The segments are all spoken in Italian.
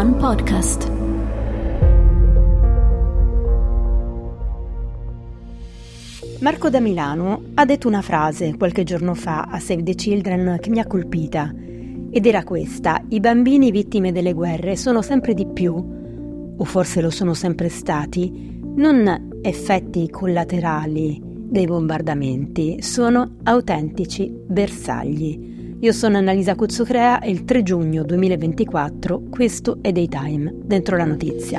One Podcast. Marco da Milano ha detto una frase qualche giorno fa a Save the Children che mi ha colpita, ed era questa: i bambini vittime delle guerre sono sempre di più, o forse lo sono sempre stati, non effetti collaterali dei bombardamenti, sono autentici bersagli. Io sono Annalisa Cuzzocrea e il 3 giugno 2024 questo è Daytime, dentro la notizia.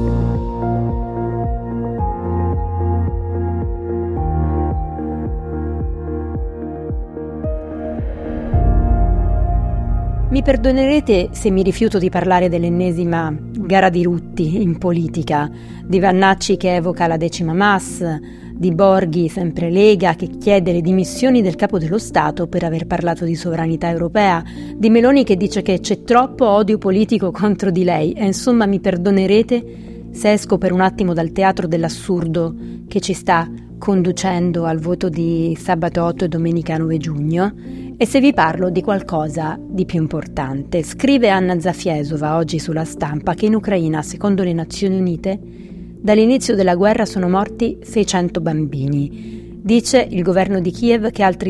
Mi perdonerete se mi rifiuto di parlare dell'ennesima gara di rutti in politica, di Vannacci che evoca la 10ª Mas, di Borghi, sempre Lega, che chiede le dimissioni del capo dello Stato per aver parlato di sovranità europea, di Meloni che dice che c'è troppo odio politico contro di lei, e insomma mi perdonerete se esco per un attimo dal teatro dell'assurdo che ci sta conducendo al voto di sabato 8 e domenica 9 giugno, e se vi parlo di qualcosa di più importante. Scrive Anna Zafiesova oggi sulla Stampa che in Ucraina, secondo le Nazioni Unite, dall'inizio della guerra sono morti 600 bambini. Dice il governo di Kiev che altri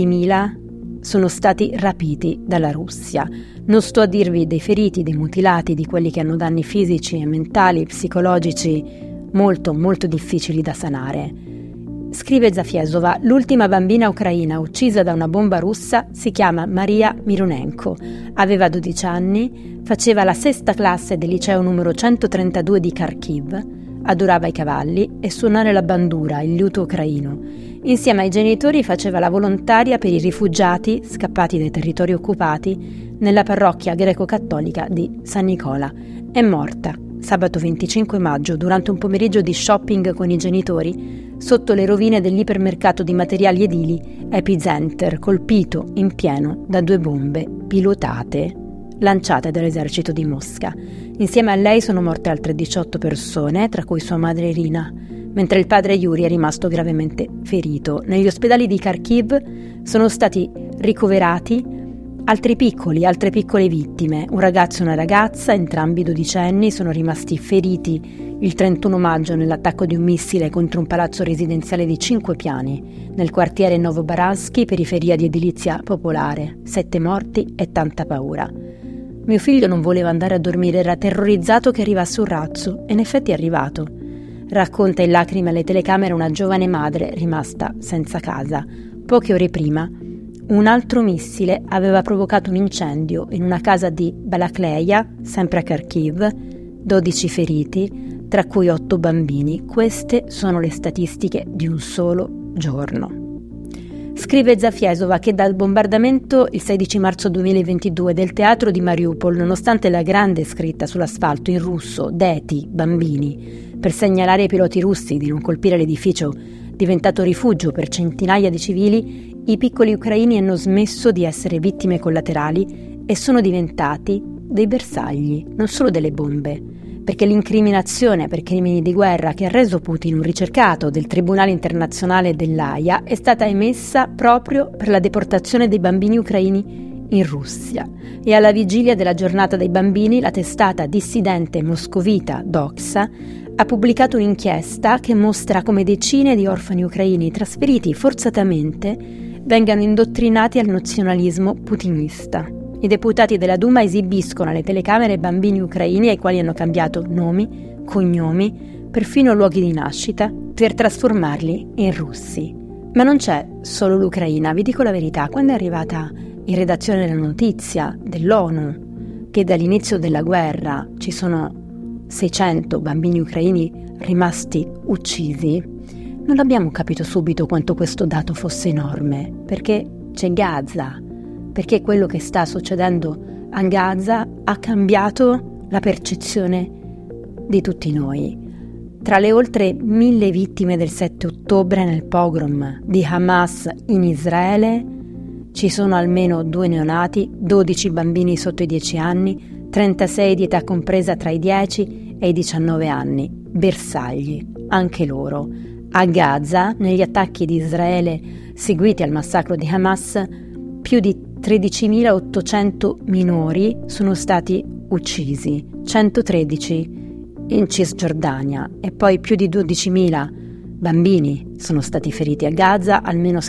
20.000 sono stati rapiti dalla Russia. Non sto a dirvi dei feriti, dei mutilati, di quelli che hanno danni fisici e mentali, psicologici molto molto difficili da sanare. Scrive Zafiesova: l'ultima bambina ucraina uccisa da una bomba russa si chiama Maria Mironenko. Aveva 12 anni, faceva la 6ª classe del liceo numero 132 di Kharkiv, adorava i cavalli e suonare la bandura, il liuto ucraino. Insieme ai genitori faceva la volontaria per i rifugiati scappati dai territori occupati nella parrocchia greco-cattolica di San Nicola. È morta sabato 25 maggio durante un pomeriggio di shopping con i genitori sotto le rovine dell'ipermercato di materiali edili Epicenter, colpito in pieno da 2 bombe pilotate lanciate dall'esercito di Mosca. Insieme a lei sono morte altre 18 persone, tra cui sua madre Irina, mentre il padre Yuri è rimasto gravemente ferito. Negli ospedali di Kharkiv sono stati ricoverati altre piccole vittime, un ragazzo e una ragazza, entrambi dodicenni, sono rimasti feriti il 31 maggio nell'attacco di un missile contro un palazzo residenziale di 5 piani nel quartiere Novobaranskij, periferia di edilizia popolare. 7 morti e tanta paura. Mio figlio non voleva andare a dormire, era terrorizzato che arrivasse un razzo, e in effetti è arrivato. Racconta in lacrime alle telecamere una giovane madre rimasta senza casa. Poche ore prima un altro missile aveva provocato un incendio in una casa di Balakleia, sempre a Kharkiv, 12 feriti, tra cui 8 bambini. Queste sono le statistiche di un solo giorno. Scrive Zafiesova che dal bombardamento il 16 marzo 2022 del teatro di Mariupol, nonostante la grande scritta sull'asfalto in russo «Deti, bambini», per segnalare ai piloti russi di non colpire l'edificio diventato rifugio per centinaia di civili, i piccoli ucraini hanno smesso di essere vittime collaterali e sono diventati dei bersagli, non solo delle bombe, perché l'incriminazione per crimini di guerra che ha reso Putin un ricercato del Tribunale Internazionale dell'Aia è stata emessa proprio per la deportazione dei bambini ucraini in Russia. E alla vigilia della giornata dei bambini la testata dissidente moscovita Doxa ha pubblicato un'inchiesta che mostra come decine di orfani ucraini trasferiti forzatamente vengano indottrinati al nazionalismo putinista. I deputati della Duma esibiscono alle telecamere bambini ucraini ai quali hanno cambiato nomi, cognomi, perfino luoghi di nascita, per trasformarli in russi. Ma non c'è solo l'Ucraina, vi dico la verità, quando è arrivata in redazione la notizia dell'ONU che dall'inizio della guerra ci sono 600 bambini ucraini rimasti uccisi, non abbiamo capito subito quanto questo dato fosse enorme, perché c'è Gaza, perché quello che sta succedendo a Gaza ha cambiato la percezione di tutti noi. Tra le oltre 1000 vittime del 7 ottobre nel pogrom di Hamas in Israele ci sono almeno 2 neonati, 12 bambini sotto i 10 anni, 36 di età compresa tra i 10 e i 19 anni, bersagli, anche loro. A Gaza, negli attacchi di Israele seguiti al massacro di Hamas, più di 13.800 minori sono stati uccisi, 113 in Cisgiordania e poi più di 12.000 bambini sono stati feriti a Gaza, almeno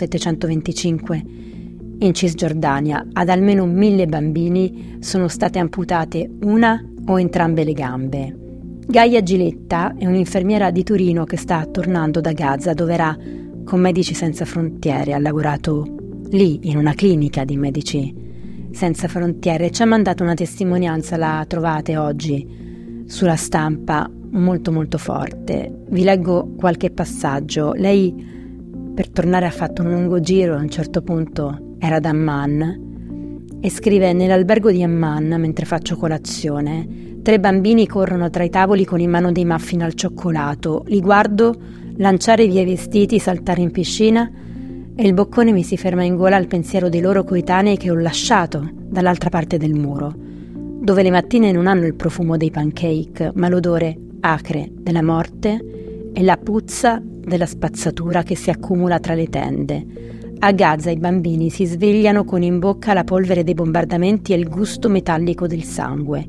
725 in Cisgiordania. Ad almeno 1.000 bambini sono state amputate una o entrambe le gambe. Gaia Giletta è un'infermiera di Torino che sta tornando da Gaza, dove era con Medici Senza Frontiere, ha lavorato lì in una clinica di Medici Senza Frontiere. Ci ha mandato una testimonianza, la trovate oggi sulla stampa, molto molto forte. Vi leggo qualche passaggio. Lei, per tornare, ha fatto un lungo giro, a un certo punto era ad Amman e scrive: nell'albergo di Amman, mentre faccio colazione, 3 bambini corrono tra i tavoli con in mano dei muffin al cioccolato. Li guardo lanciare via i vestiti, saltare in piscina e il boccone mi si ferma in gola al pensiero dei loro coetanei che ho lasciato dall'altra parte del muro, dove le mattine non hanno il profumo dei pancake, ma l'odore acre della morte e la puzza della spazzatura che si accumula tra le tende. A Gaza i bambini si svegliano con in bocca la polvere dei bombardamenti e il gusto metallico del sangue.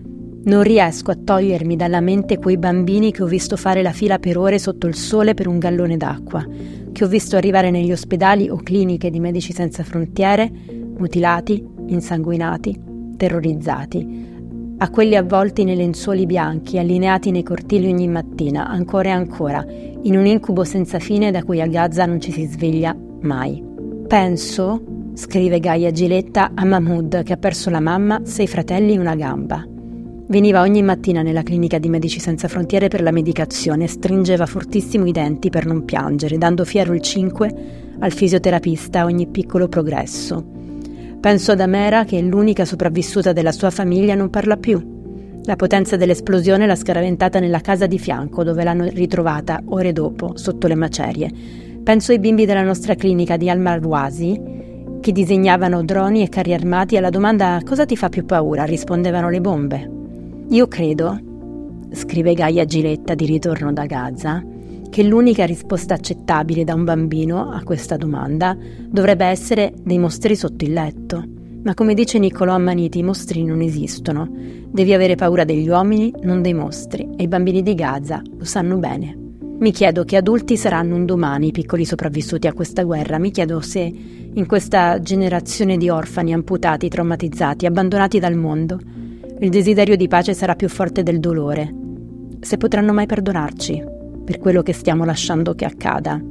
Non riesco a togliermi dalla mente quei bambini che ho visto fare la fila per ore sotto il sole per un gallone d'acqua, che ho visto arrivare negli ospedali o cliniche di Medici Senza Frontiere, mutilati, insanguinati, terrorizzati, a quelli avvolti nei lenzuoli bianchi, allineati nei cortili ogni mattina, ancora e ancora, in un incubo senza fine da cui a Gaza non ci si sveglia mai. Penso, scrive Gaia Giletta, a Mahmoud che ha perso la mamma, 6 fratelli e una gamba. Veniva ogni mattina nella clinica di Medici Senza Frontiere per la medicazione, stringeva fortissimo i denti per non piangere, dando fiero il 5 al fisioterapista a ogni piccolo progresso. Penso ad Amera, che è l'unica sopravvissuta della sua famiglia, non parla più. La potenza dell'esplosione l'ha scaraventata nella casa di fianco, dove l'hanno ritrovata ore dopo, sotto le macerie. Penso ai bimbi della nostra clinica di Al-Marwazi, che disegnavano droni e carri armati, e alla domanda «cosa ti fa più paura?» rispondevano le bombe. Io credo, scrive Gaia Giletta di ritorno da Gaza, che l'unica risposta accettabile da un bambino a questa domanda dovrebbe essere dei mostri sotto il letto. Ma come dice Niccolò Ammaniti, i mostri non esistono. Devi avere paura degli uomini, non dei mostri, e i bambini di Gaza lo sanno bene. Mi chiedo che adulti saranno un domani i piccoli sopravvissuti a questa guerra. Mi chiedo se in questa generazione di orfani, amputati, traumatizzati, abbandonati dal mondo, il desiderio di pace sarà più forte del dolore. Se potranno mai perdonarci per quello che stiamo lasciando che accada.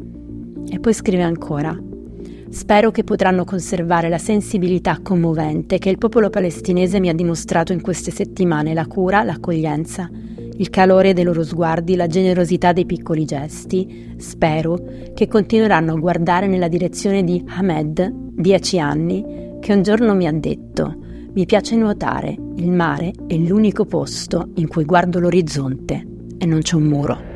E poi scrive ancora: spero che potranno conservare la sensibilità commovente che il popolo palestinese mi ha dimostrato in queste settimane, la cura, l'accoglienza, il calore dei loro sguardi, la generosità dei piccoli gesti. Spero che continueranno a guardare nella direzione di Ahmed, 10 anni, che un giorno mi ha detto: mi piace nuotare, il mare è l'unico posto in cui guardo l'orizzonte e non c'è un muro.